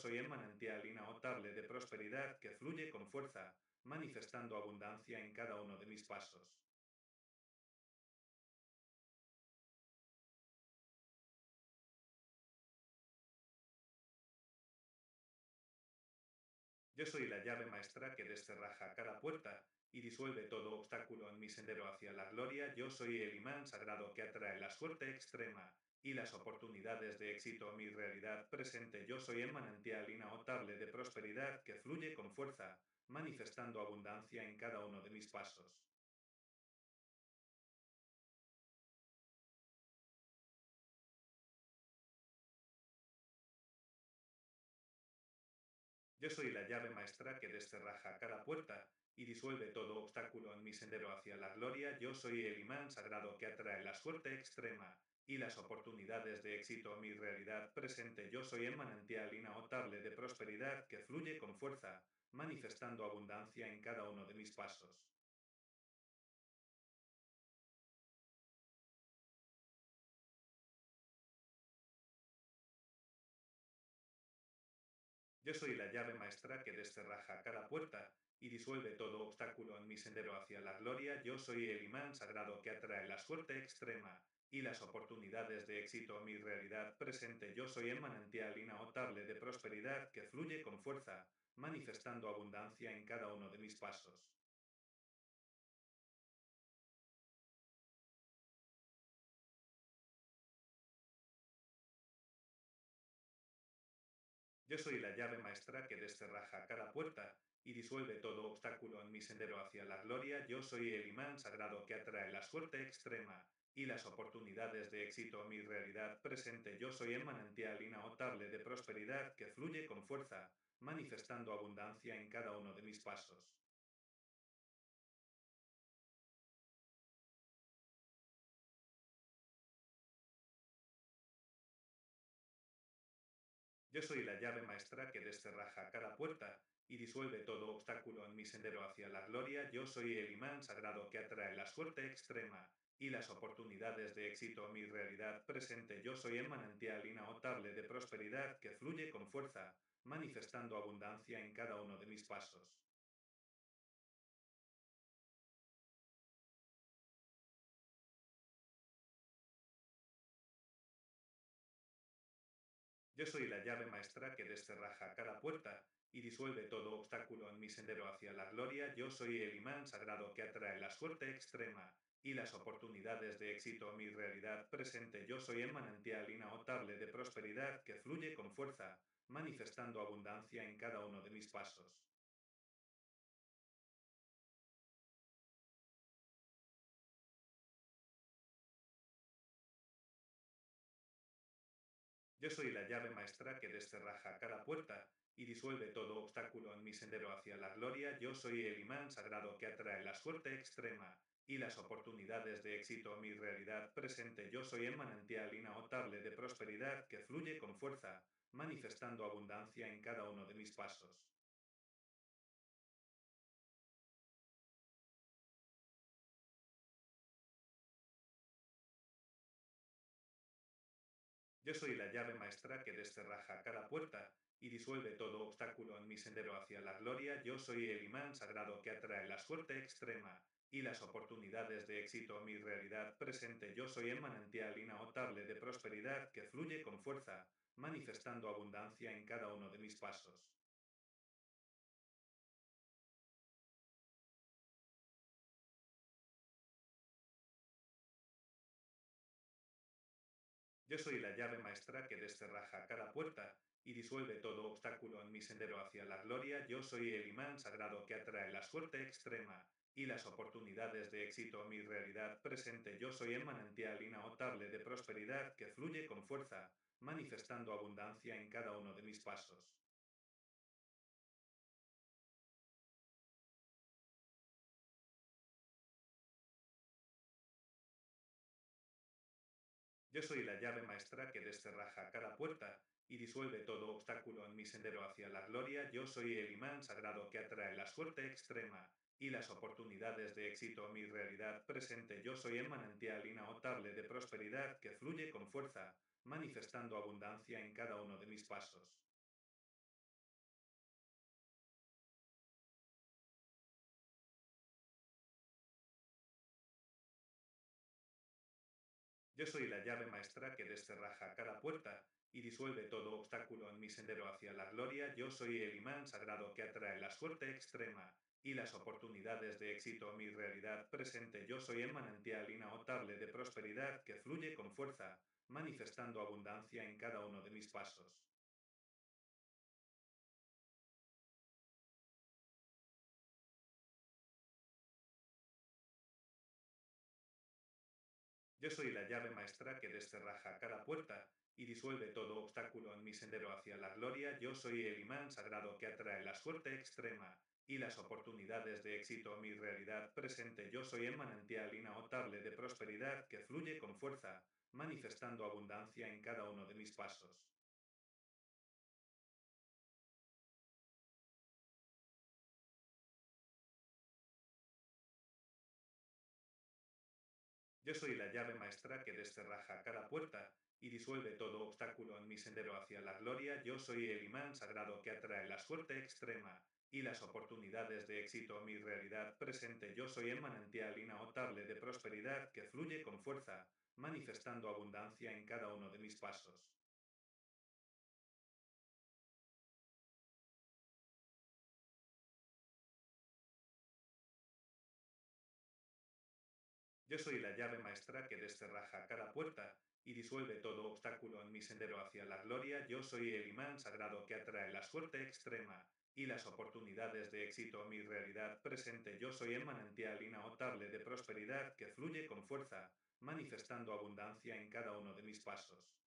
soy el manantial inagotable de prosperidad que fluye con fuerza, manifestando abundancia en cada uno de mis pasos. Yo soy la llave maestra que descerraja cada puerta y disuelve todo obstáculo en mi sendero hacia la gloria. Yo soy el imán sagrado que atrae la suerte extrema y las oportunidades de éxito a mi realidad presente. Yo soy el manantial inagotable de prosperidad que fluye con fuerza, manifestando abundancia en cada uno de mis pasos. Yo soy la llave maestra que descerraja cada puerta y disuelve todo obstáculo en mi sendero hacia la gloria. Yo soy el imán sagrado que atrae la suerte extrema y las oportunidades de éxito a mi realidad presente. Yo soy el manantial inagotable de prosperidad que fluye con fuerza, manifestando abundancia en cada uno de mis pasos. Yo soy la llave maestra que descerraja cada puerta y disuelve todo obstáculo en mi sendero hacia la gloria. Yo soy el imán sagrado que atrae la suerte extrema y las oportunidades de éxito a mi realidad presente. Yo soy el manantial inagotable de prosperidad que fluye con fuerza, manifestando abundancia en cada uno de mis pasos. Yo soy la llave maestra que descerraja cada puerta y disuelve todo obstáculo en mi sendero hacia la gloria. Yo soy el imán sagrado que atrae la suerte extrema y las oportunidades de éxito a mi realidad presente. Yo soy el manantial inagotable de prosperidad que fluye con fuerza, manifestando abundancia en cada uno de mis pasos. Yo soy la llave maestra que descerraja cada puerta y disuelve todo obstáculo en mi sendero hacia la gloria. Yo soy el imán sagrado que atrae la suerte extrema y las oportunidades de éxito a mi realidad presente. Yo soy el manantial inagotable de prosperidad que fluye con fuerza, manifestando abundancia en cada uno de mis pasos. Yo soy la llave maestra que descerraja cada puerta y disuelve todo obstáculo en mi sendero hacia la gloria. Yo soy el imán sagrado que atrae la suerte extrema y las oportunidades de éxito a mi realidad presente. Yo soy el manantial inagotable de prosperidad que fluye con fuerza, manifestando abundancia en cada uno de mis pasos. Yo soy la llave maestra que descerraja cada puerta y disuelve todo obstáculo en mi sendero hacia la gloria. Yo soy el imán sagrado que atrae la suerte extrema y las oportunidades de éxito a mi realidad presente. Yo soy el manantial inagotable de prosperidad que fluye con fuerza, manifestando abundancia en cada uno de mis pasos. Yo soy la llave maestra que descerraja cada puerta y disuelve todo obstáculo en mi sendero hacia la gloria. Yo soy el imán sagrado que atrae la suerte extrema y las oportunidades de éxito a mi realidad presente. Yo soy el manantial inagotable de prosperidad que fluye con fuerza, manifestando abundancia en cada uno de mis pasos. Yo soy la llave maestra que descerraja cada puerta y disuelve todo obstáculo en mi sendero hacia la gloria. Yo soy el imán sagrado que atrae la suerte extrema y las oportunidades de éxito a mi realidad presente. Yo soy el manantial inagotable de prosperidad que fluye con fuerza, manifestando abundancia en cada uno de mis pasos. Yo soy la llave maestra que descerraja cada puerta y disuelve todo obstáculo en mi sendero hacia la gloria. Yo soy el imán sagrado que atrae la suerte extrema y las oportunidades de éxito a mi realidad presente. Yo soy el manantial inagotable de prosperidad que fluye con fuerza, manifestando abundancia en cada uno de mis pasos. Yo soy la llave maestra que descerraja cada puerta y disuelve todo obstáculo en mi sendero hacia la gloria. Yo soy el imán sagrado que atrae la suerte extrema y las oportunidades de éxito a mi realidad presente. Yo soy el manantial inagotable de prosperidad que fluye con fuerza, manifestando abundancia en cada uno de mis pasos. Yo soy la llave maestra que descerraja cada puerta y disuelve todo obstáculo en mi sendero hacia la gloria. Yo soy el imán sagrado que atrae la suerte extrema y las oportunidades de éxito a mi realidad presente. Yo soy el manantial inagotable de prosperidad que fluye con fuerza, manifestando abundancia en cada uno de mis pasos. Yo soy la llave maestra que descerraja cada puerta y disuelve todo obstáculo en mi sendero hacia la gloria. Yo soy el imán sagrado que atrae la suerte extrema y las oportunidades de éxito a mi realidad presente. Yo soy el manantial inagotable de prosperidad que fluye con fuerza, manifestando abundancia en cada uno de mis pasos. Yo soy la llave maestra que descerraja cada puerta y disuelve todo obstáculo en mi sendero hacia la gloria. Yo soy el imán sagrado que atrae la suerte extrema y las oportunidades de éxito a mi realidad presente. Yo soy el manantial inagotable de prosperidad que fluye con fuerza, manifestando abundancia en cada uno de mis pasos.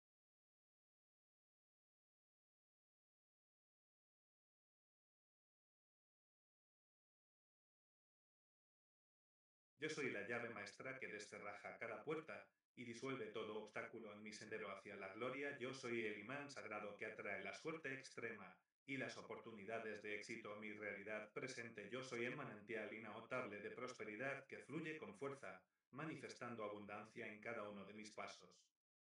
Yo soy la llave maestra que descerraja cada puerta y disuelve todo obstáculo en mi sendero hacia la gloria. Yo soy el imán sagrado que atrae la suerte extrema y las oportunidades de éxito a mi realidad presente. Yo soy el manantial inagotable de prosperidad que fluye con fuerza, manifestando abundancia en cada uno de mis pasos.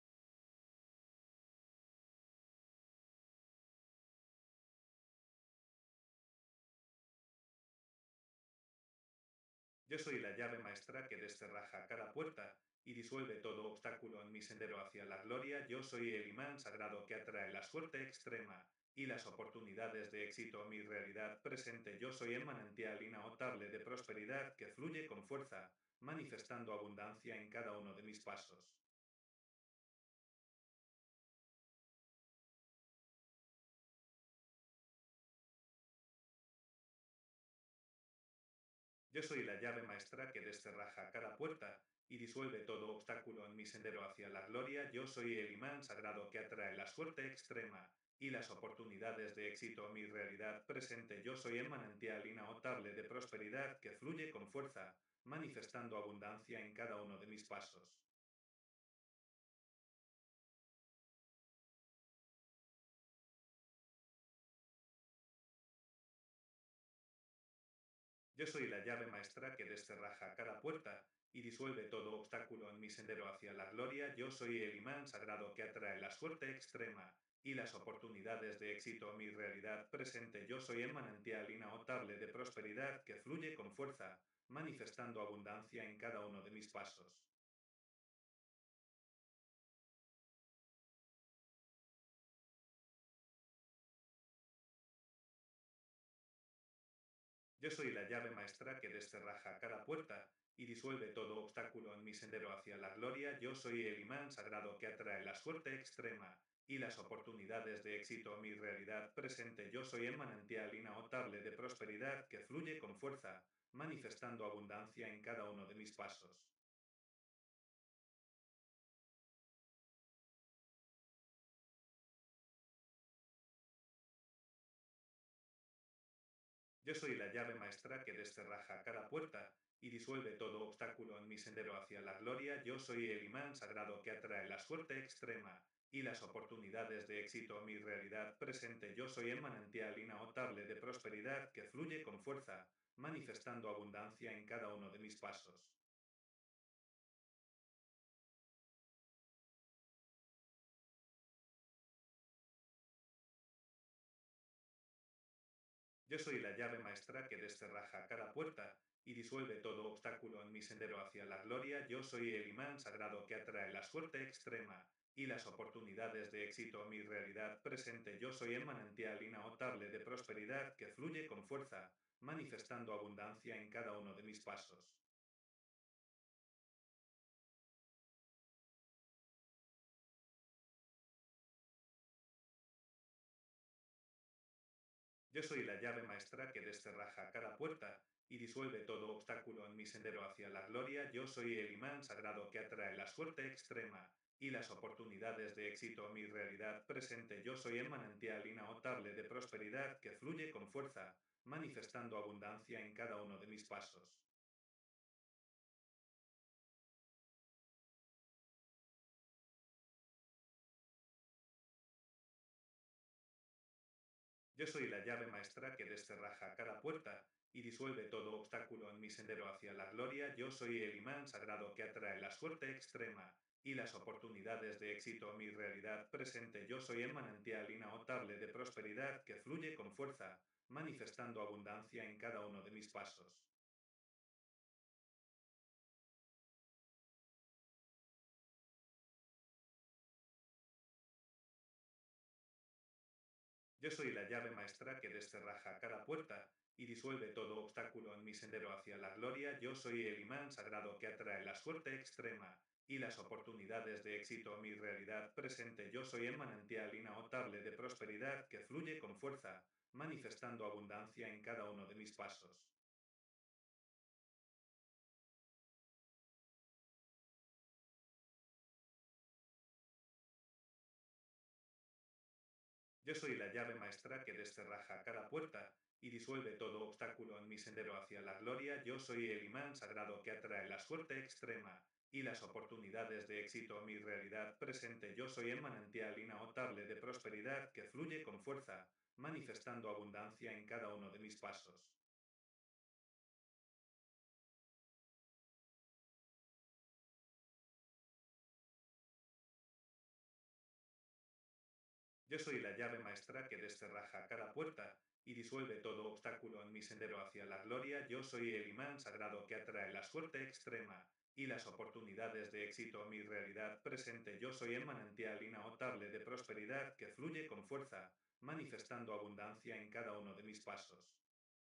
Yo soy la llave maestra que descerraja cada puerta y disuelve todo obstáculo en mi sendero hacia la gloria. Yo soy el imán sagrado que atrae la suerte extrema y las oportunidades de éxito a mi realidad presente. Yo soy el manantial inagotable de prosperidad que fluye con fuerza, manifestando abundancia en cada uno de mis pasos. Yo soy la llave maestra que descerraja cada puerta y disuelve todo obstáculo en mi sendero hacia la gloria. Yo soy el imán sagrado que atrae la suerte extrema y las oportunidades de éxito a mi realidad presente. Yo soy el manantial inagotable de prosperidad que fluye con fuerza, manifestando abundancia en cada uno de mis pasos. Yo soy la llave maestra que descerraja cada puerta y disuelve todo obstáculo en mi sendero hacia la gloria. Yo soy el imán sagrado que atrae la suerte extrema y las oportunidades de éxito a mi realidad presente. Yo soy el manantial inagotable de prosperidad que fluye con fuerza, manifestando abundancia en cada uno de mis pasos. Yo soy la llave maestra que descerraja cada puerta y disuelve todo obstáculo en mi sendero hacia la gloria. Yo soy el imán sagrado que atrae la suerte extrema y las oportunidades de éxito a mi realidad presente. Yo soy el manantial inagotable de prosperidad que fluye con fuerza, manifestando abundancia en cada uno de mis pasos. Yo soy la llave maestra que descerraja cada puerta y disuelve todo obstáculo en mi sendero hacia la gloria. Yo soy el imán sagrado que atrae la suerte extrema y las oportunidades de éxito a mi realidad presente. Yo soy el manantial inagotable de prosperidad que fluye con fuerza, manifestando abundancia en cada uno de mis pasos. Yo soy la llave maestra que descerraja cada puerta y disuelve todo obstáculo en mi sendero hacia la gloria. Yo soy el imán sagrado que atrae la suerte extrema y las oportunidades de éxito a mi realidad presente. Yo soy el manantial inagotable de prosperidad que fluye con fuerza, manifestando abundancia en cada uno de mis pasos. Yo soy la llave maestra que desterraja cada puerta y disuelve todo obstáculo en mi sendero hacia la gloria. Yo soy el imán sagrado que atrae la suerte extrema y las oportunidades de éxito a mi realidad presente. Yo soy el manantial inagotable de prosperidad que fluye con fuerza, manifestando abundancia en cada uno de mis pasos. Yo soy la llave maestra que desterraja cada puerta y disuelve todo obstáculo en mi sendero hacia la gloria. Yo soy el imán sagrado que atrae la suerte extrema y las oportunidades de éxito a mi realidad presente. Yo soy el manantial inagotable de prosperidad que fluye con fuerza, manifestando abundancia en cada uno de mis pasos. Yo soy la llave maestra que desterraja cada puerta y disuelve todo obstáculo en mi sendero hacia la gloria. Yo soy el imán sagrado que atrae la suerte extrema y las oportunidades de éxito a mi realidad presente. Yo soy el manantial inagotable de prosperidad que fluye con fuerza, manifestando abundancia en cada uno de mis pasos. Yo soy la llave maestra que desterraja cada puerta y disuelve todo obstáculo en mi sendero hacia la gloria. Yo soy el imán sagrado que atrae la suerte extrema y las oportunidades de éxito a mi realidad presente. Yo soy el manantial inagotable de prosperidad que fluye con fuerza, manifestando abundancia en cada uno de mis pasos. Yo soy la llave maestra que desterraja cada puerta y disuelve todo obstáculo en mi sendero hacia la gloria. Yo soy el imán sagrado que atrae la suerte extrema y las oportunidades de éxito a mi realidad presente. Yo soy el manantial inagotable de prosperidad que fluye con fuerza, manifestando abundancia en cada uno de mis pasos.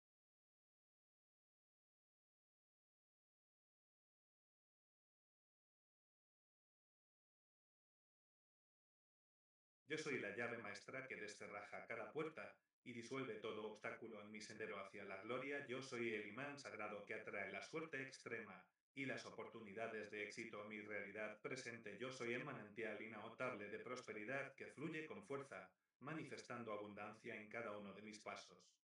Yo soy la llave maestra que desterraja cada puerta y disuelve todo obstáculo en mi sendero hacia la gloria. Yo soy el imán sagrado que atrae la suerte extrema y las oportunidades de éxito a mi realidad presente. Yo soy el manantial inagotable de prosperidad que fluye con fuerza, manifestando abundancia en cada uno de mis pasos.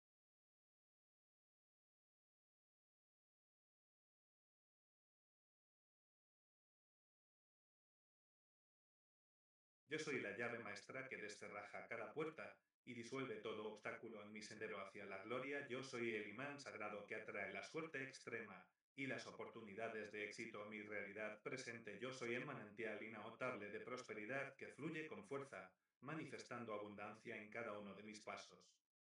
Yo soy la llave maestra que desterraja cada puerta y disuelve todo obstáculo en mi sendero hacia la gloria. Yo soy el imán sagrado que atrae la suerte extrema y las oportunidades de éxito a mi realidad presente. Yo soy el manantial inagotable de prosperidad que fluye con fuerza, manifestando abundancia en cada uno de mis pasos.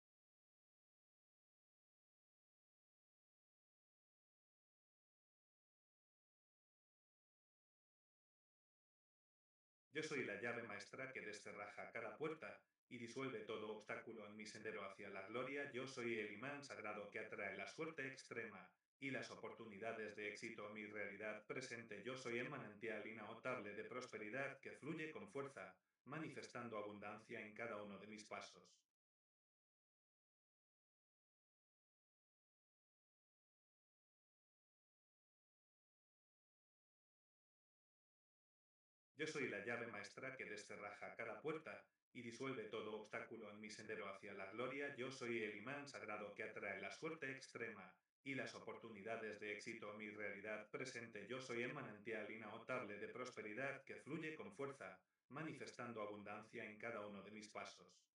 Yo soy la llave maestra que desterraja cada puerta y disuelve todo obstáculo en mi sendero hacia la gloria. Yo soy el imán sagrado que atrae la suerte extrema y las oportunidades de éxito a mi realidad presente. Yo soy el manantial inagotable de prosperidad que fluye con fuerza, manifestando abundancia en cada uno de mis pasos. Yo soy la llave maestra que desterraja cada puerta y disuelve todo obstáculo en mi sendero hacia la gloria. Yo soy el imán sagrado que atrae la suerte extrema y las oportunidades de éxito a mi realidad presente. Yo soy el manantial inagotable de prosperidad que fluye con fuerza, manifestando abundancia en cada uno de mis pasos.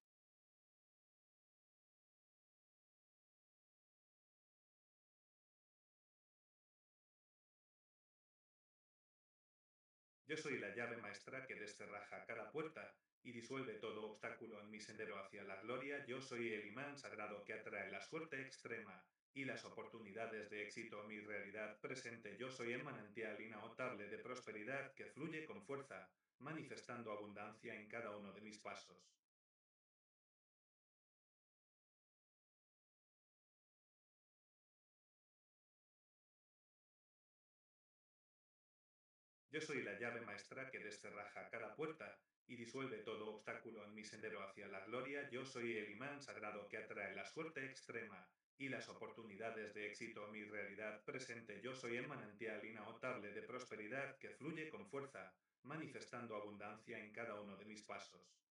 Yo soy la llave maestra que desterraja cada puerta y disuelve todo obstáculo en mi sendero hacia la gloria. Yo soy el imán sagrado que atrae la suerte extrema y las oportunidades de éxito mi realidad presente. Yo soy el manantial inagotable de prosperidad que fluye con fuerza, manifestando abundancia en cada uno de mis pasos. Yo soy la llave maestra que desterraja cada puerta y disuelve todo obstáculo en mi sendero hacia la gloria. Yo soy el imán sagrado que atrae la suerte extrema y las oportunidades de éxito a mi realidad presente. Yo soy el manantial inagotable de prosperidad que fluye con fuerza, manifestando abundancia en cada uno de mis pasos.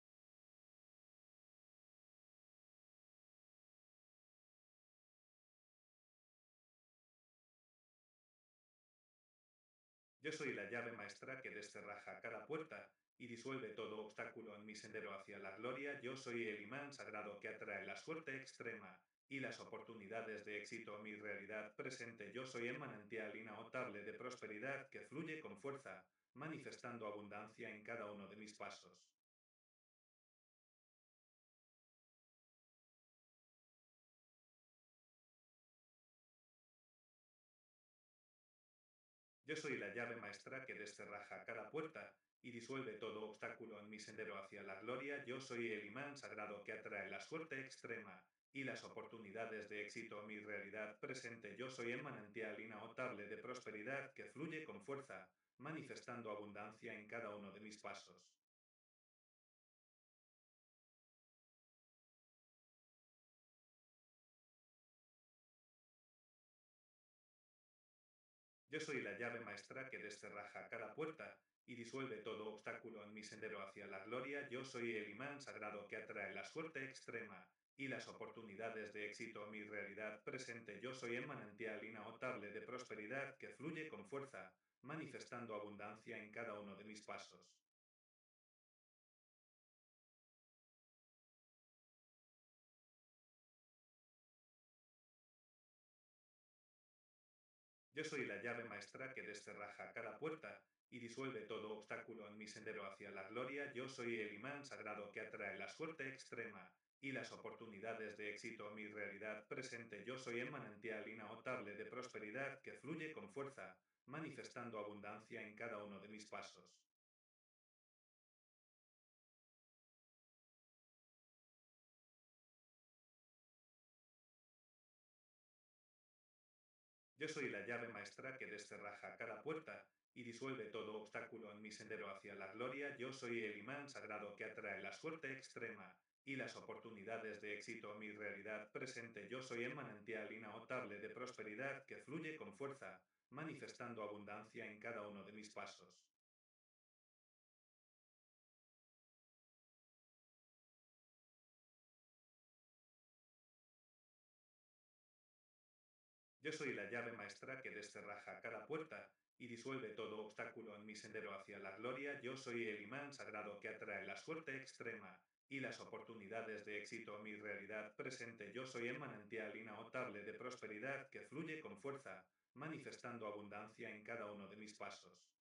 Yo soy la llave maestra que desterraja cada puerta y disuelve todo obstáculo en mi sendero hacia la gloria. Yo soy el imán sagrado que atrae la suerte extrema y las oportunidades de éxito a mi realidad presente. Yo soy el manantial inagotable de prosperidad que fluye con fuerza, manifestando abundancia en cada uno de mis pasos. Yo soy la llave maestra que desterraja cada puerta y disuelve todo obstáculo en mi sendero hacia la gloria. Yo soy el imán sagrado que atrae la suerte extrema y las oportunidades de éxito a mi realidad presente. Yo soy el manantial inagotable de prosperidad que fluye con fuerza, manifestando abundancia en cada uno de mis pasos. Yo soy la llave maestra que desterraja cada puerta y disuelve todo obstáculo en mi sendero hacia la gloria. Yo soy el imán sagrado que atrae la suerte extrema y las oportunidades de éxito a mi realidad presente. Yo soy el manantial inagotable de prosperidad que fluye con fuerza, manifestando abundancia en cada uno de mis pasos. Yo soy la llave maestra que desterraja cada puerta y disuelve todo obstáculo en mi sendero hacia la gloria. Yo soy el imán sagrado que atrae la suerte extrema y las oportunidades de éxito a mi realidad presente. Yo soy el manantial inagotable de prosperidad que fluye con fuerza, manifestando abundancia en cada uno de mis pasos. Yo soy la llave maestra que desterraja cada puerta y disuelve todo obstáculo en mi sendero hacia la gloria. Yo soy el imán sagrado que atrae la suerte extrema y las oportunidades de éxito a mi realidad presente. Yo soy el manantial inagotable de prosperidad que fluye con fuerza, manifestando abundancia en cada uno de mis pasos. Yo soy la llave maestra que desterraja cada puerta y disuelve todo obstáculo en mi sendero hacia la gloria. Yo soy el imán sagrado que atrae la suerte extrema y las oportunidades de éxito a mi realidad presente. Yo soy el manantial inagotable de prosperidad que fluye con fuerza, manifestando abundancia en cada uno de mis pasos.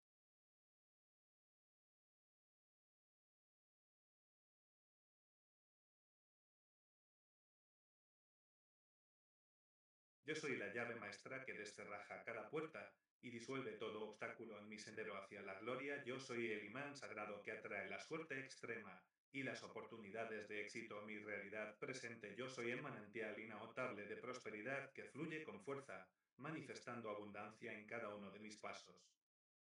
Yo soy la llave maestra que desterraja cada puerta y disuelve todo obstáculo en mi sendero hacia la gloria. Yo soy el imán sagrado que atrae la suerte extrema y las oportunidades de éxito a mi realidad presente. Yo soy el manantial inagotable de prosperidad que fluye con fuerza, manifestando abundancia en cada uno de mis pasos.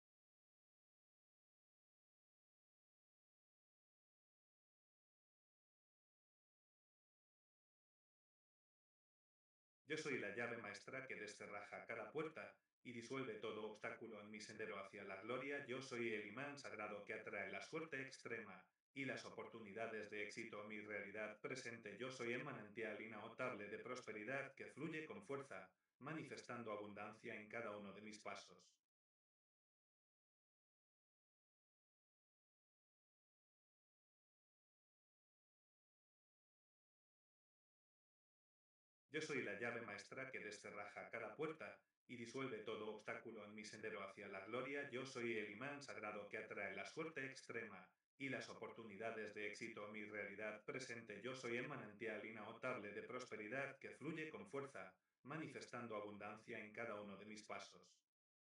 Yo soy la llave maestra que desterraja cada puerta y disuelve todo obstáculo en mi sendero hacia la gloria. Yo soy el imán sagrado que atrae la suerte extrema y las oportunidades de éxito a mi realidad presente. Yo soy el manantial inagotable de prosperidad que fluye con fuerza, manifestando abundancia en cada uno de mis pasos. Yo soy la llave maestra que desterraja cada puerta y disuelve todo obstáculo en mi sendero hacia la gloria. Yo soy el imán sagrado que atrae la suerte extrema y las oportunidades de éxito a mi realidad presente. Yo soy el manantial inagotable de prosperidad que fluye con fuerza, manifestando abundancia en cada uno de mis pasos.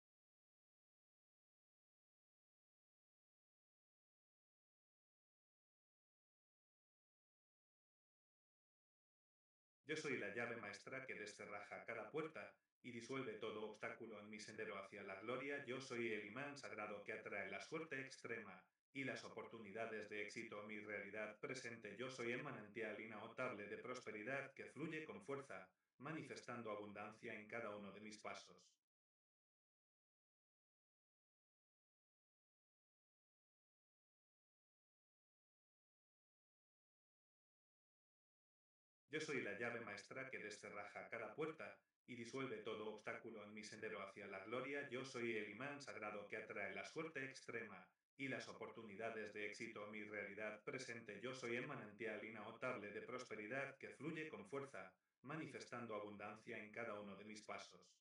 Yo soy la llave maestra que descerraja cada puerta y disuelve todo obstáculo en mi sendero hacia la gloria. Yo soy el imán sagrado que atrae la suerte extrema y las oportunidades de éxito a mi realidad presente. Yo soy el manantial inagotable de prosperidad que fluye con fuerza, manifestando abundancia en cada uno de mis pasos. Yo soy la llave maestra que descerraja cada puerta y disuelve todo obstáculo en mi sendero hacia la gloria. Yo soy el imán sagrado que atrae la suerte extrema y las oportunidades de éxito a mi realidad presente. Yo soy el manantial inagotable de prosperidad que fluye con fuerza, manifestando abundancia en cada uno de mis pasos.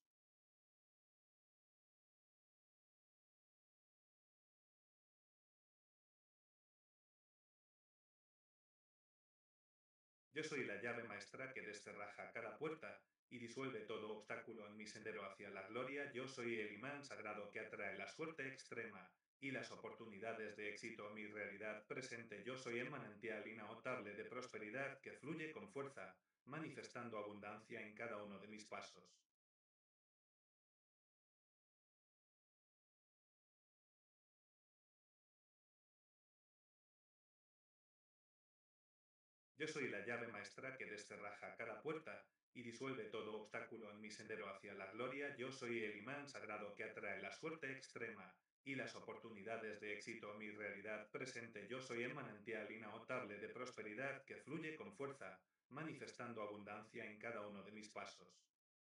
Yo soy la llave maestra que descerraja cada puerta y disuelve todo obstáculo en mi sendero hacia la gloria. Yo soy el imán sagrado que atrae la suerte extrema y las oportunidades de éxito a mi realidad presente. Yo soy el manantial inagotable de prosperidad que fluye con fuerza, manifestando abundancia en cada uno de mis pasos. Yo soy la llave maestra que descerraja cada puerta y disuelve todo obstáculo en mi sendero hacia la gloria. Yo soy el imán sagrado que atrae la suerte extrema y las oportunidades de éxito a mi realidad presente. Yo soy el manantial inagotable de prosperidad que fluye con fuerza, manifestando abundancia en cada uno de mis pasos.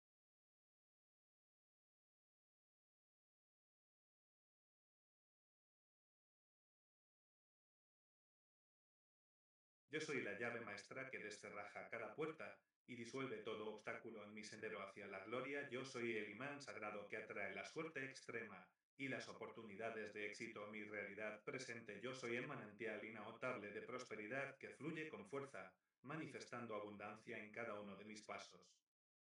Yo soy la llave maestra que descerraja cada puerta y disuelve todo obstáculo en mi sendero hacia la gloria. Yo soy el imán sagrado que atrae la suerte extrema y las oportunidades de éxito a mi realidad presente. Yo soy el manantial inagotable de prosperidad que fluye con fuerza, manifestando abundancia en cada uno de mis pasos.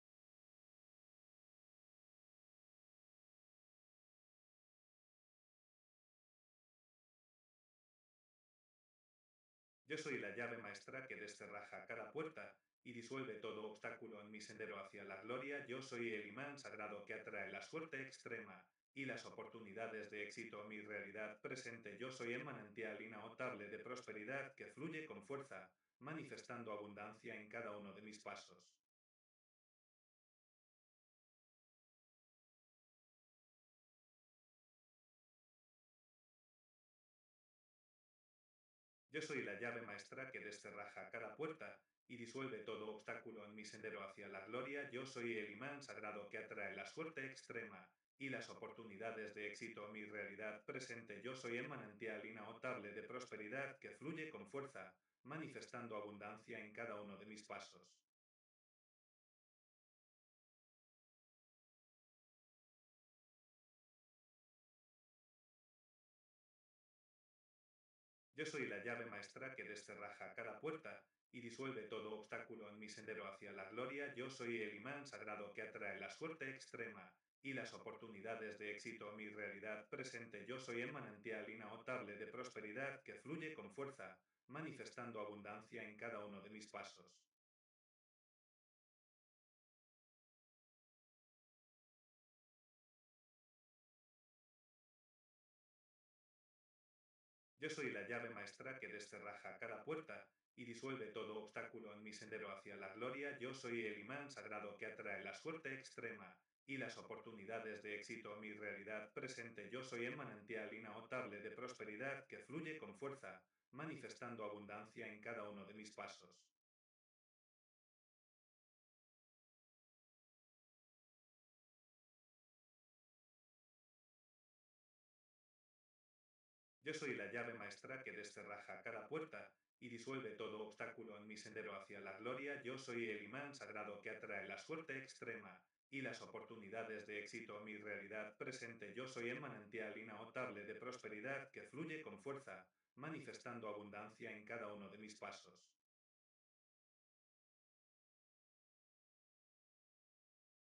Yo soy la llave maestra que descerraja cada puerta y disuelve todo obstáculo en mi sendero hacia la gloria. Yo soy el imán sagrado que atrae la suerte extrema y las oportunidades de éxito a mi realidad presente. Yo soy el manantial inagotable de prosperidad que fluye con fuerza, manifestando abundancia en cada uno de mis pasos. Yo soy la llave maestra que descerraja cada puerta y disuelve todo obstáculo en mi sendero hacia la gloria. Yo soy el imán sagrado que atrae la suerte extrema y las oportunidades de éxito a mi realidad presente. Yo soy el manantial inagotable de prosperidad que fluye con fuerza, manifestando abundancia en cada uno de mis pasos. Yo soy la llave maestra que descerraja cada puerta y disuelve todo obstáculo en mi sendero hacia la gloria. Yo soy el imán sagrado que atrae la suerte extrema y las oportunidades de éxito a mi realidad presente. Yo soy el manantial inagotable de prosperidad que fluye con fuerza, manifestando abundancia en cada uno de mis pasos. Yo soy la llave maestra que descerraja cada puerta y disuelve todo obstáculo en mi sendero hacia la gloria. Yo soy el imán sagrado que atrae la suerte extrema y las oportunidades de éxito a mi realidad presente. Yo soy el manantial inagotable de prosperidad que fluye con fuerza, manifestando abundancia en cada uno de mis pasos. Yo soy la llave maestra que descerraja cada puerta y disuelve todo obstáculo en mi sendero hacia la gloria. Yo soy el imán sagrado que atrae la suerte extrema y las oportunidades de éxito a mi realidad presente. Yo soy el manantial inagotable de prosperidad que fluye con fuerza, manifestando abundancia en cada uno de mis pasos.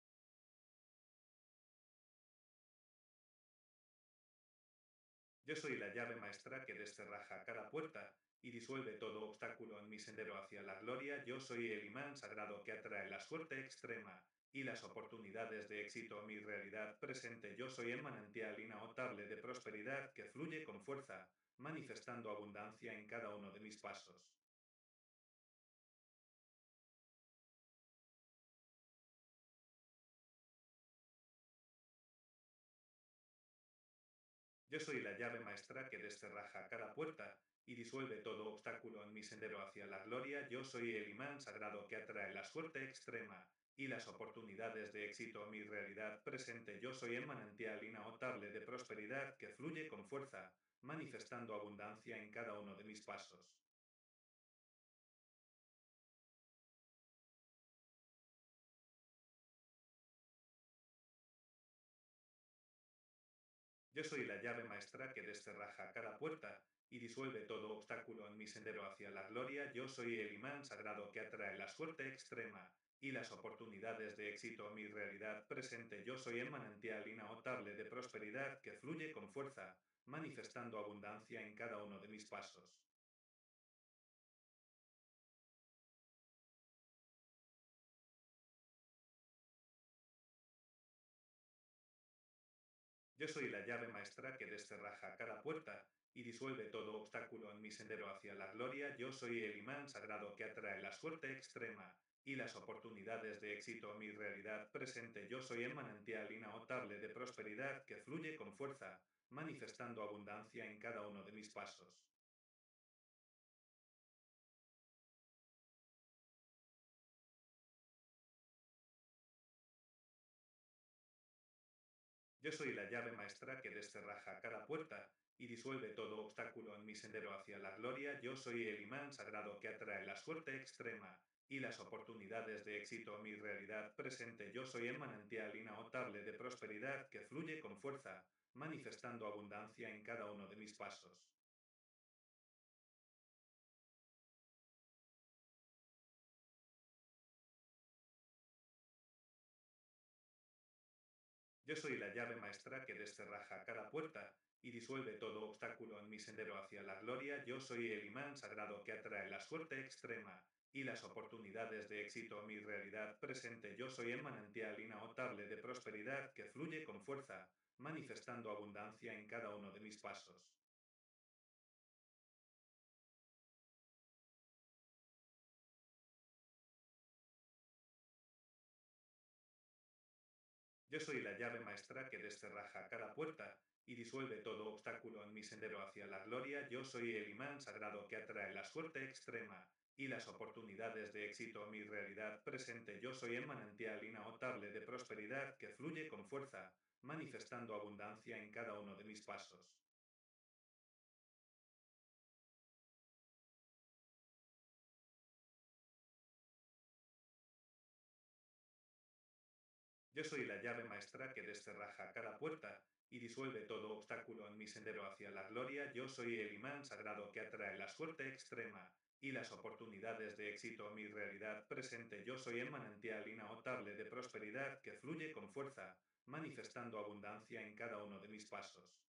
Yo soy la llave maestra que descerraja cada puerta y disuelve todo obstáculo en mi sendero hacia la gloria. Yo soy el imán sagrado que atrae la suerte extrema y las oportunidades de éxito a mi realidad presente. Yo soy el manantial inagotable de prosperidad que fluye con fuerza, manifestando abundancia en cada uno de mis pasos. Yo soy la llave maestra que descerraja cada puerta y disuelve todo obstáculo en mi sendero hacia la gloria. Yo soy el imán sagrado que atrae la suerte extrema y las oportunidades de éxito a mi realidad presente. Yo soy el manantial inagotable de prosperidad que fluye con fuerza, manifestando abundancia en cada uno de mis pasos. Yo soy la llave maestra que descerraja cada puerta y disuelve todo obstáculo en mi sendero hacia la gloria. Yo soy el imán sagrado que atrae la suerte extrema y las oportunidades de éxito a mi realidad presente. Yo soy el manantial inagotable de prosperidad que fluye con fuerza, manifestando abundancia en cada uno de mis pasos. Yo soy la llave maestra que descerraja cada puerta y disuelve todo obstáculo en mi sendero hacia la gloria. Yo soy el imán sagrado que atrae la suerte extrema y las oportunidades de éxito a mi realidad presente. Yo soy el manantial inagotable de prosperidad que fluye con fuerza, manifestando abundancia en cada uno de mis pasos. Yo soy la llave maestra que descerraja cada puerta y disuelve todo obstáculo en mi sendero hacia la gloria. Yo soy el imán sagrado que atrae la suerte extrema y las oportunidades de éxito a mi realidad presente. Yo soy el manantial inagotable de prosperidad que fluye con fuerza, manifestando abundancia en cada uno de mis pasos. Yo soy la llave maestra que descerraja cada puerta y disuelve todo obstáculo en mi sendero hacia la gloria. Yo soy el imán sagrado que atrae la suerte extrema y las oportunidades de éxito a mi realidad presente. Yo soy el manantial inagotable de prosperidad que fluye con fuerza, manifestando abundancia en cada uno de mis pasos. Yo soy la llave maestra que descerraja cada puerta y disuelve todo obstáculo en mi sendero hacia la gloria. Yo soy el imán sagrado que atrae la suerte extrema y las oportunidades de éxito a mi realidad presente. Yo soy el manantial inagotable de prosperidad que fluye con fuerza, manifestando abundancia en cada uno de mis pasos. Yo soy la llave maestra que descerraja cada puerta y disuelve todo obstáculo en mi sendero hacia la gloria. Yo soy el imán sagrado que atrae la suerte extrema y las oportunidades de éxito a mi realidad presente. Yo soy el manantial inagotable de prosperidad que fluye con fuerza, manifestando abundancia en cada uno de mis pasos.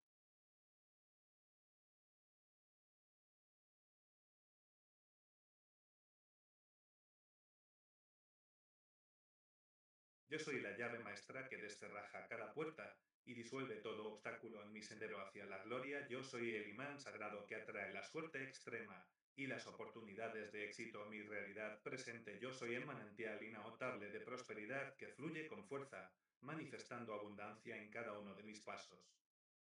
Yo soy la llave maestra que descerraja cada puerta y disuelve todo obstáculo en mi sendero hacia la gloria. Yo soy el imán sagrado que atrae la suerte extrema y las oportunidades de éxito a mi realidad presente. Yo soy el manantial inagotable de prosperidad que fluye con fuerza, manifestando abundancia en cada uno de mis pasos.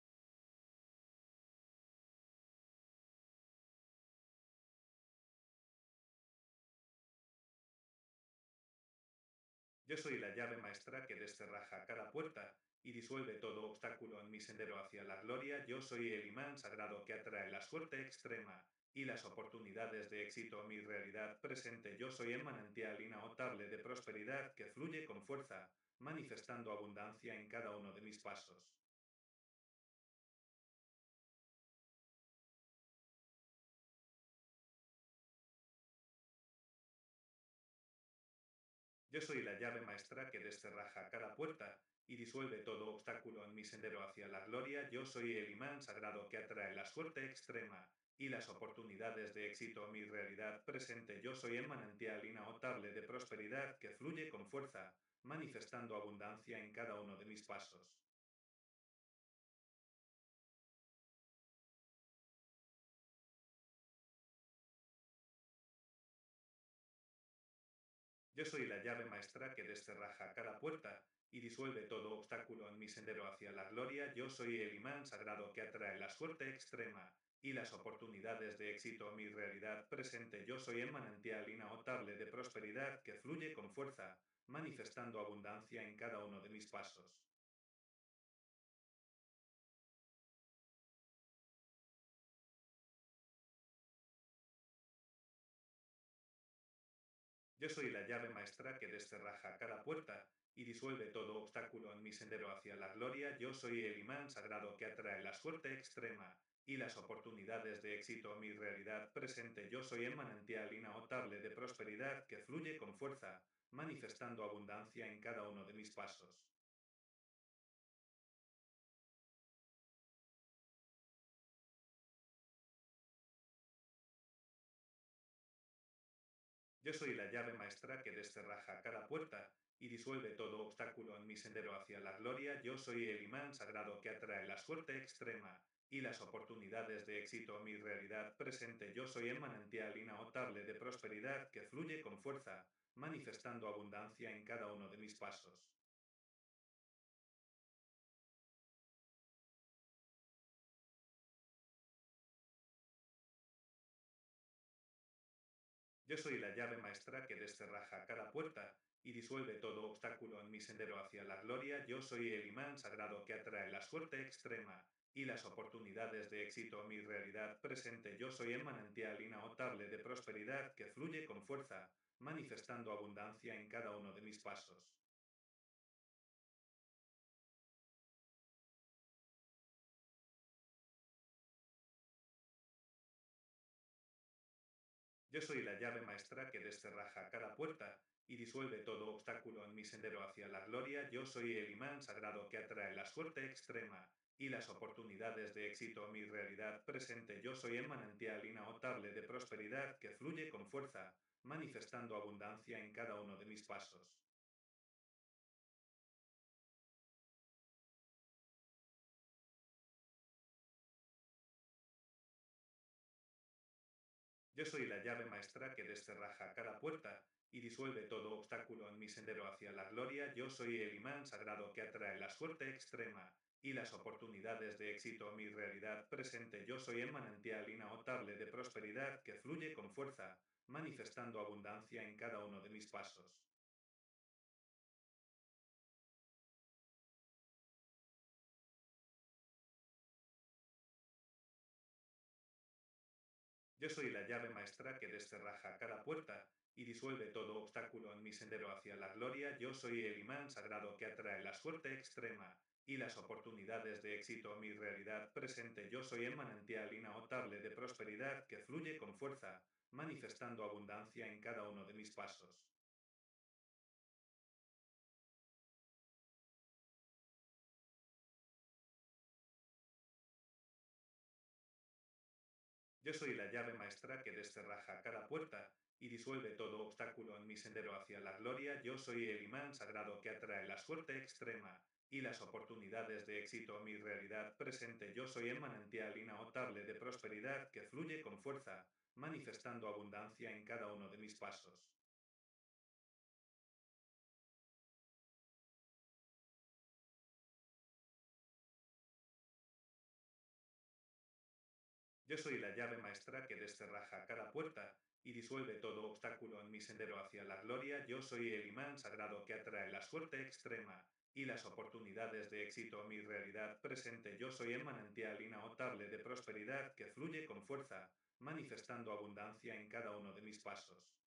Yo soy la llave maestra que descerraja cada puerta y disuelve todo obstáculo en mi sendero hacia la gloria. Yo soy el imán sagrado que atrae la suerte extrema y las oportunidades de éxito a mi realidad presente. Yo soy el manantial inagotable de prosperidad que fluye con fuerza, manifestando abundancia en cada uno de mis pasos. Yo soy la llave maestra que descerraja cada puerta y disuelve todo obstáculo en mi sendero hacia la gloria. Yo soy el imán sagrado que atrae la suerte extrema y las oportunidades de éxito a mi realidad presente. Yo soy el manantial inagotable de prosperidad que fluye con fuerza, manifestando abundancia en cada uno de mis pasos. Yo soy la llave maestra que descerraja cada puerta y disuelve todo obstáculo en mi sendero hacia la gloria. Yo soy el imán sagrado que atrae la suerte extrema y las oportunidades de éxito a mi realidad presente. Yo soy el manantial inagotable de prosperidad que fluye con fuerza, manifestando abundancia en cada uno de mis pasos. Yo soy la llave maestra que descerraja cada puerta y disuelve todo obstáculo en mi sendero hacia la gloria. Yo soy el imán sagrado que atrae la suerte extrema y las oportunidades de éxito a mi realidad presente. Yo soy el manantial inagotable de prosperidad que fluye con fuerza, manifestando abundancia en cada uno de mis pasos. Yo soy la llave maestra que descerraja cada puerta y disuelve todo obstáculo en mi sendero hacia la gloria. Yo soy el imán sagrado que atrae la suerte extrema y las oportunidades de éxito a mi realidad presente. Yo soy el manantial inagotable de prosperidad que fluye con fuerza, manifestando abundancia en cada uno de mis pasos. Yo soy la llave maestra que descerraja cada puerta y disuelve todo obstáculo en mi sendero hacia la gloria. Yo soy el imán sagrado que atrae la suerte extrema y las oportunidades de éxito a mi realidad presente. Yo soy el manantial inagotable de prosperidad que fluye con fuerza, manifestando abundancia en cada uno de mis pasos. Yo soy la llave maestra que descerraja cada puerta y disuelve todo obstáculo en mi sendero hacia la gloria. Yo soy el imán sagrado que atrae la suerte extrema y las oportunidades de éxito a mi realidad presente. Yo soy el manantial inagotable de prosperidad que fluye con fuerza, manifestando abundancia en cada uno de mis pasos. Yo soy la llave maestra que descerraja cada puerta y disuelve todo obstáculo en mi sendero hacia la gloria. Yo soy el imán sagrado que atrae la suerte extrema y las oportunidades de éxito a mi realidad presente. Yo soy el manantial inagotable de prosperidad que fluye con fuerza, manifestando abundancia en cada uno de mis pasos. Yo soy la llave maestra que descerraja cada puerta y disuelve todo obstáculo en mi sendero hacia la gloria. Yo soy el imán sagrado que atrae la suerte extrema y las oportunidades de éxito a mi realidad presente. Yo soy el manantial inagotable de prosperidad que fluye con fuerza, manifestando abundancia en cada uno de mis pasos. Yo soy la llave maestra que descerraja cada puerta y disuelve todo obstáculo en mi sendero hacia la gloria. Yo soy el imán sagrado que atrae la suerte extrema y las oportunidades de éxito a mi realidad presente. Yo soy el manantial inagotable de prosperidad que fluye con fuerza, manifestando abundancia en cada uno de mis pasos. Yo soy la llave maestra que descerraja cada puerta y disuelve todo obstáculo en mi sendero hacia la gloria. Yo soy el imán sagrado que atrae la suerte extrema y las oportunidades de éxito a mi realidad presente. Yo soy el manantial inagotable de prosperidad que fluye con fuerza, manifestando abundancia en cada uno de mis pasos.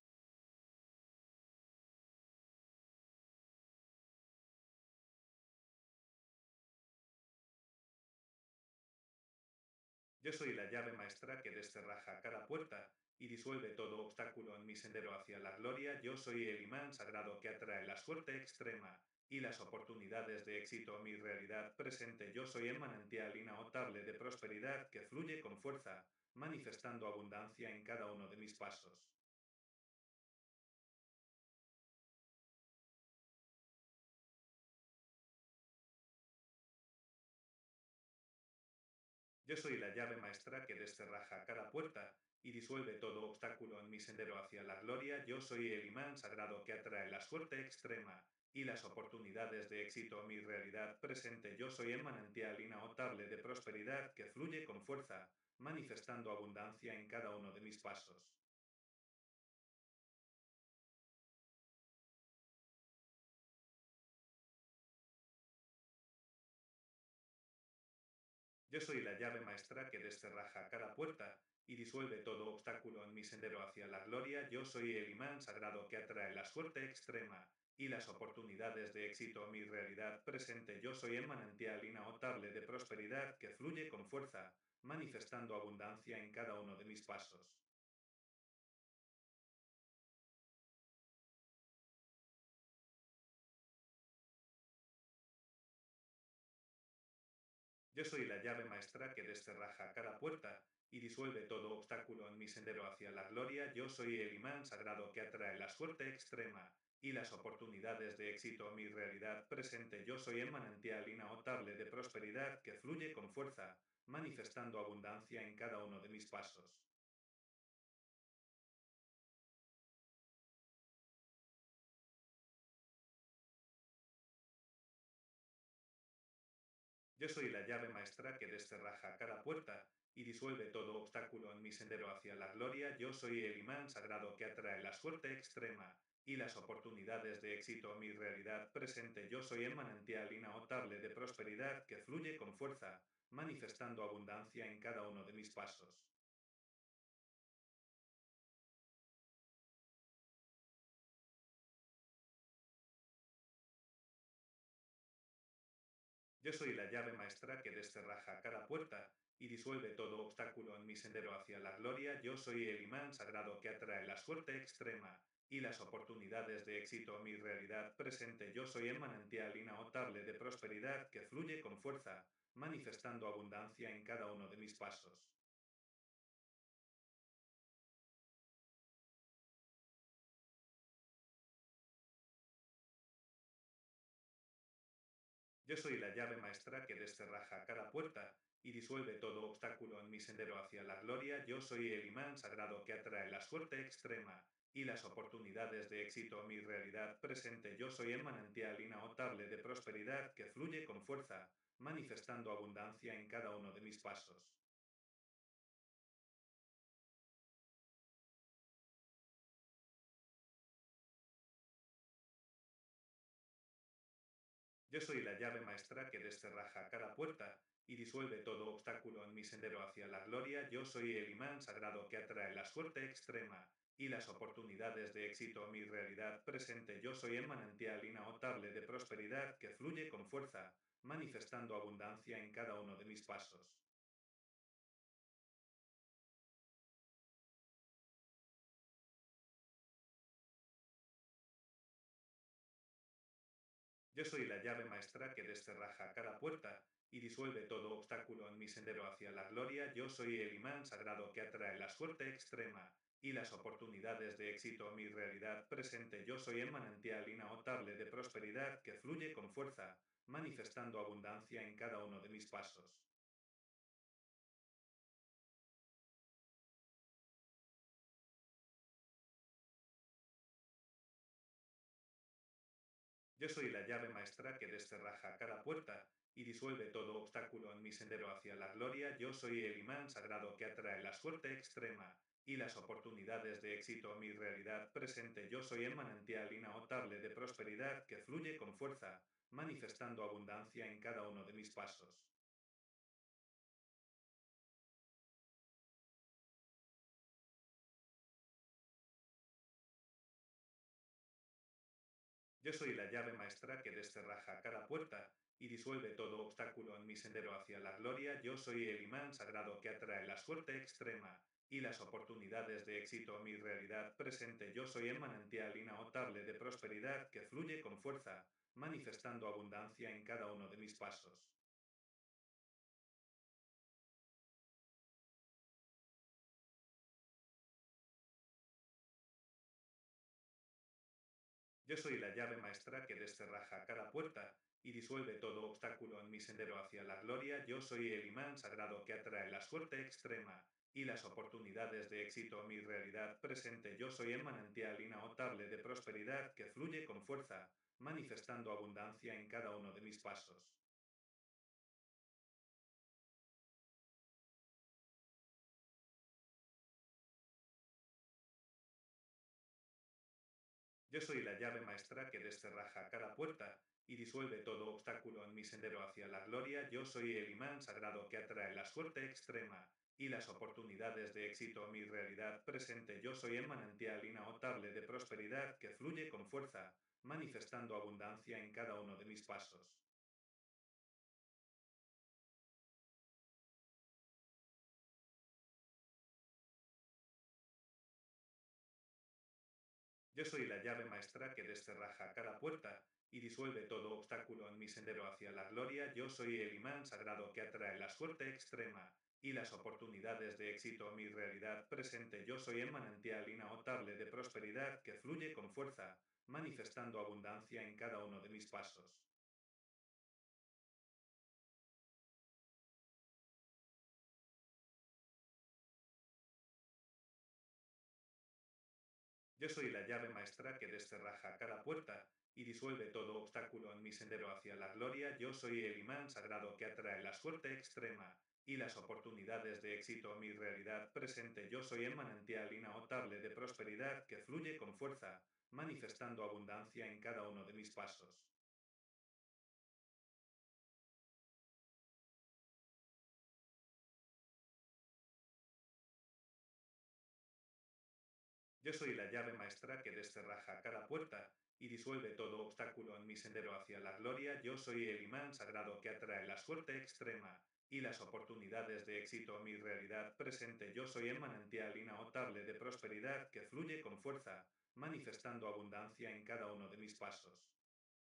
Yo soy la llave maestra que descerraja cada puerta y disuelve todo obstáculo en mi sendero hacia la gloria. Yo soy el imán sagrado que atrae la suerte extrema y las oportunidades de éxito a mi realidad presente. Yo soy el manantial inagotable de prosperidad que fluye con fuerza, manifestando abundancia en cada uno de mis pasos. Yo soy la llave maestra que desterraja cada puerta y disuelve todo obstáculo en mi sendero hacia la gloria. Yo soy el imán sagrado que atrae la suerte extrema y las oportunidades de éxito a mi realidad presente. Yo soy el manantial inagotable de prosperidad que fluye con fuerza, manifestando abundancia en cada uno de mis pasos. Yo soy la llave maestra que desterraja cada puerta y disuelve todo obstáculo en mi sendero hacia la gloria. Yo soy el imán sagrado que atrae la suerte extrema y las oportunidades de éxito a mi realidad presente. Yo soy el manantial inagotable de prosperidad que fluye con fuerza, manifestando abundancia en cada uno de mis pasos. Yo soy la llave maestra que desterraja cada puerta y disuelve todo obstáculo en mi sendero hacia la gloria. Yo soy el imán sagrado que atrae la suerte extrema y las oportunidades de éxito a mi realidad presente. Yo soy el manantial inagotable de prosperidad que fluye con fuerza, manifestando abundancia en cada uno de mis pasos. Yo soy la llave maestra que desterraja cada puerta y disuelve todo obstáculo en mi sendero hacia la gloria. Yo soy el imán sagrado que atrae la suerte extrema y las oportunidades de éxito a mi realidad presente. Yo soy el manantial inagotable de prosperidad que fluye con fuerza, manifestando abundancia en cada uno de mis pasos. Yo soy la llave maestra que desterraja cada puerta y disuelve todo obstáculo en mi sendero hacia la gloria. Yo soy el imán sagrado que atrae la suerte extrema y las oportunidades de éxito a mi realidad presente. Yo soy el manantial inagotable de prosperidad que fluye con fuerza, manifestando abundancia en cada uno de mis pasos. Yo soy la llave maestra que desterraja cada puerta y disuelve todo obstáculo en mi sendero hacia la gloria. Yo soy el imán sagrado que atrae la suerte extrema y las oportunidades de éxito a mi realidad presente. Yo soy el manantial inagotable de prosperidad que fluye con fuerza, manifestando abundancia en cada uno de mis pasos. Yo soy la llave maestra que desterraja cada puerta y disuelve todo obstáculo en mi sendero hacia la gloria. Yo soy el imán sagrado que atrae la suerte extrema y las oportunidades de éxito a mi realidad presente. Yo soy el manantial inagotable de prosperidad que fluye con fuerza, manifestando abundancia en cada uno de mis pasos. Yo soy la llave maestra que desterraja cada puerta y disuelve todo obstáculo en mi sendero hacia la gloria. Yo soy el imán sagrado que atrae la suerte extrema y las oportunidades de éxito a mi realidad presente. Yo soy el manantial inagotable de prosperidad que fluye con fuerza, manifestando abundancia en cada uno de mis pasos. Yo soy la llave maestra que desterraja cada puerta y disuelve todo obstáculo en mi sendero hacia la gloria. Yo soy el imán sagrado que atrae la suerte extrema y las oportunidades de éxito a mi realidad presente. Yo soy el manantial inagotable de prosperidad que fluye con fuerza, manifestando abundancia en cada uno de mis pasos. Yo soy la llave maestra que desterraja cada puerta y disuelve todo obstáculo en mi sendero hacia la gloria. Yo soy el imán sagrado que atrae la suerte extrema y las oportunidades de éxito mi realidad presente. Yo soy el manantial inagotable de prosperidad que fluye con fuerza, manifestando abundancia en cada uno de mis pasos. Yo soy la llave maestra que desterraja cada puerta y disuelve todo obstáculo en mi sendero hacia la gloria. Yo soy el imán sagrado que atrae la suerte extrema y las oportunidades de éxito a mi realidad presente. Yo soy el manantial inagotable de prosperidad que fluye con fuerza, manifestando abundancia en cada uno de mis pasos. Yo soy la llave maestra que desterraja cada puerta y disuelve todo obstáculo en mi sendero hacia la gloria. Yo soy el imán sagrado que atrae la suerte extrema y las oportunidades de éxito a mi realidad presente. Yo soy el manantial inagotable de prosperidad que fluye con fuerza, manifestando abundancia en cada uno de mis pasos. Yo soy la llave maestra que desterraja cada puerta y disuelve todo obstáculo en mi sendero hacia la gloria. Yo soy el imán sagrado que atrae la suerte extrema y las oportunidades de éxito a mi realidad presente. Yo soy el manantial inagotable de prosperidad que fluye con fuerza, manifestando abundancia en cada uno de mis pasos. Yo soy la llave maestra que desterraja cada puerta y disuelve todo obstáculo en mi sendero hacia la gloria. Yo soy el imán sagrado que atrae la suerte extrema y las oportunidades de éxito a mi realidad presente. Yo soy el manantial inagotable de prosperidad que fluye con fuerza, manifestando abundancia en cada uno de mis pasos. Yo soy la llave maestra que desterraja cada puerta y disuelve todo obstáculo en mi sendero hacia la gloria. Yo soy el imán sagrado que atrae la suerte extrema y las oportunidades de éxito a mi realidad presente. Yo soy el manantial inagotable de prosperidad que fluye con fuerza, manifestando abundancia en cada uno de mis pasos.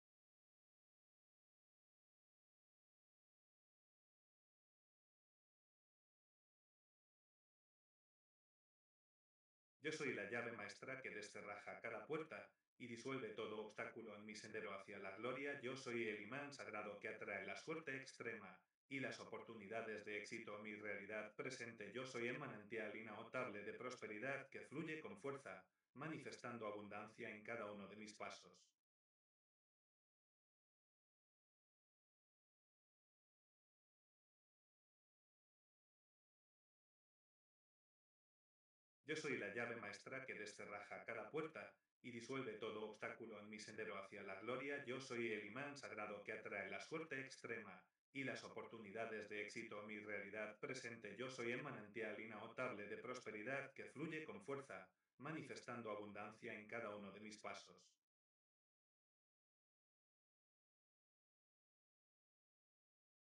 Yo soy la llave maestra que desterraja cada puerta y disuelve todo obstáculo en mi sendero hacia la gloria. Yo soy el imán sagrado que atrae la suerte extrema y las oportunidades de éxito a mi realidad presente. Yo soy el manantial inagotable de prosperidad que fluye con fuerza, manifestando abundancia en cada uno de mis pasos. Yo soy la llave maestra que desterraja cada puerta y disuelve todo obstáculo en mi sendero hacia la gloria. Yo soy el imán sagrado que atrae la suerte extrema y las oportunidades de éxito a mi realidad presente. Yo soy el manantial inagotable de prosperidad que fluye con fuerza, manifestando abundancia en cada uno de mis pasos.